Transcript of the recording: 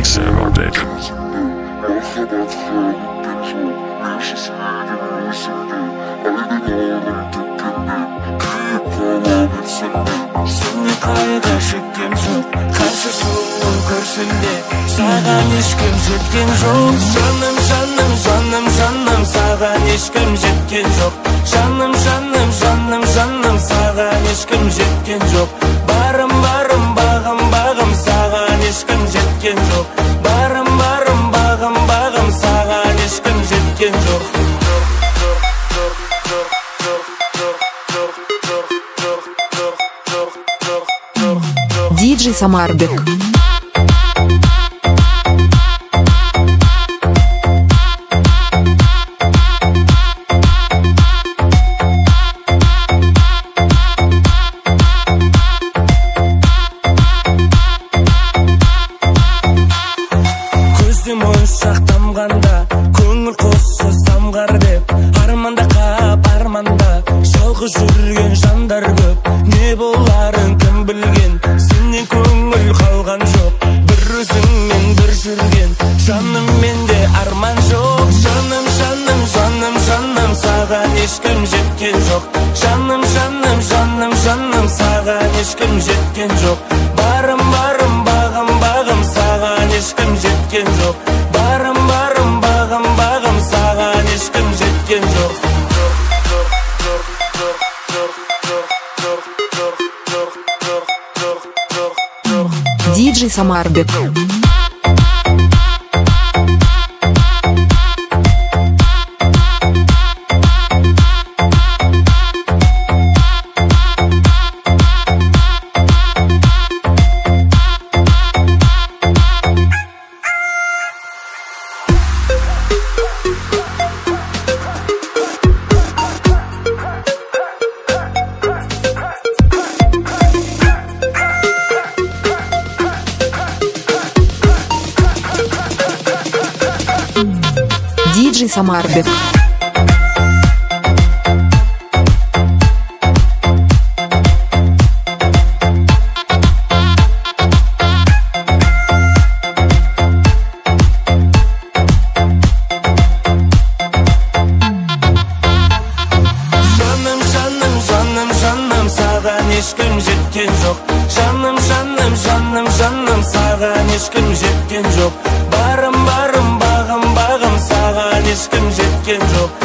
Samarbek. Seni kayda şekkem çok, karşı soğuk görsünde sağan eşkim jetken çok. Canım canım canım canım sağan eşkim jetken çok. Canım canım canım canım sağan eşkim jetken çok. Barım barım bağım bağım sağan eşkim jetken çok. Barım barım bağım bağım sağan eşkim jetken çok. DJ Samarbek. Көзім ойыншақ тамғанда, көңіл қосы самғар деп, арманда қап арманда, жалғыз жүрген жандар көп. Не боларын кім білген, сенен көңіл қалған жоқ. Бір өзіңмен бір жүрген, жаным менде арман жоқ. Жаным жаным жаным жаным саған ешкім жеткен жоқ. Жаным жаным жаным жаным саған ешкім жеткен жоқ. Барым барым бағым бағым саған ешкім жеткен жоқ. Барым барым бағым бағым саған ешкім жеткен жоқ. DJ Samarbek. DJ Samarbek. Ешкім жеткен жоқ. Жаным жаным жаным жаным саған ешкім жеткен жоқ. Барым барым бағым бағым саған ешкім жеткен жоқ.